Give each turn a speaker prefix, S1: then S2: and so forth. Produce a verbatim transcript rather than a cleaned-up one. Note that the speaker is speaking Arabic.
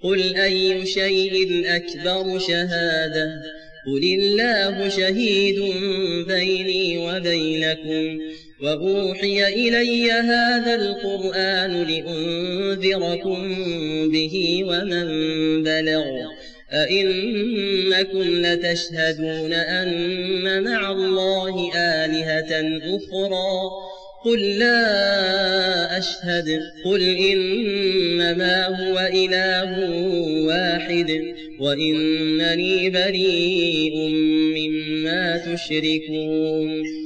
S1: قل أي شيء أكبر شهادة قل الله شهيد بيني وبينكم وأوحي إلي هذا القرآن لأنذركم به ومن بلغ أئنكم لتشهدون أن مع الله آلهة أخرى قل لا أشهد قل إنما هو إله واحد وإنني بريء مما تشركون